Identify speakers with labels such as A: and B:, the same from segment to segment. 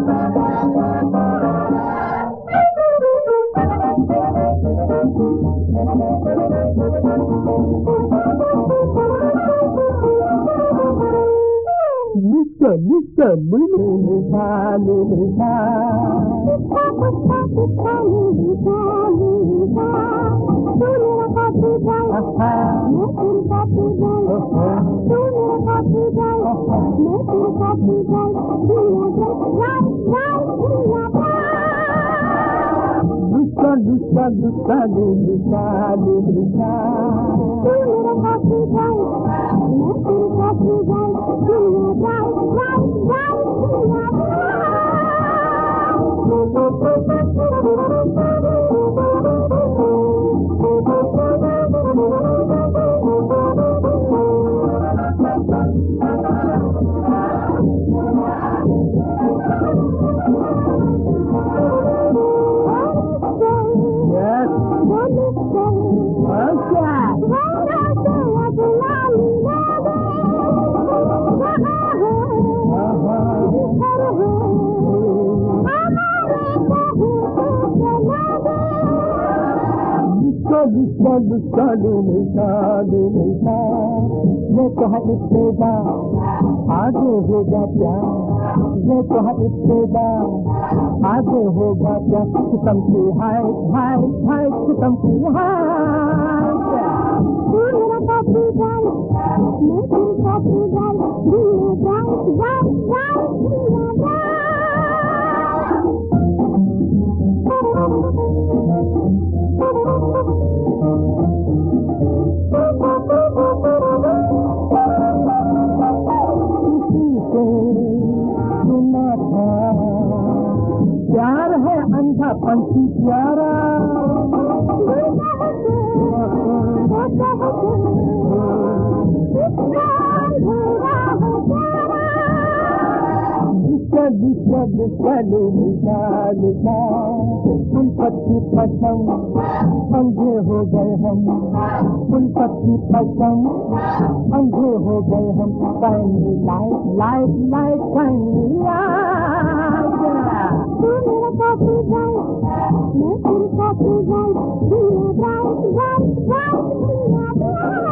A: Mr. Lulisa, Lulisa. Lusa, Lulisa, Lulisa. ये कहा इब्तिदा आगे होगा क्या, ये कहा इब्तिदा आगे होगा क्या, सितम की हाय हाय हाय सितम की हाय। तू मेरा काफी जान, मैं तेरी काफी जान, दिल जान जान जान प्यार है अंधा पंछी प्यारा, उल्फत की पसंद अंधे हो गए हम, उल्फत की पसंद अंधे हो गए हम। Kindly light light light kindly light. तू मेरा काफी जान, मैं तेरी काफी जान, दुनिया जान जान जान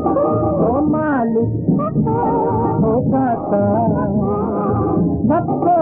A: सबको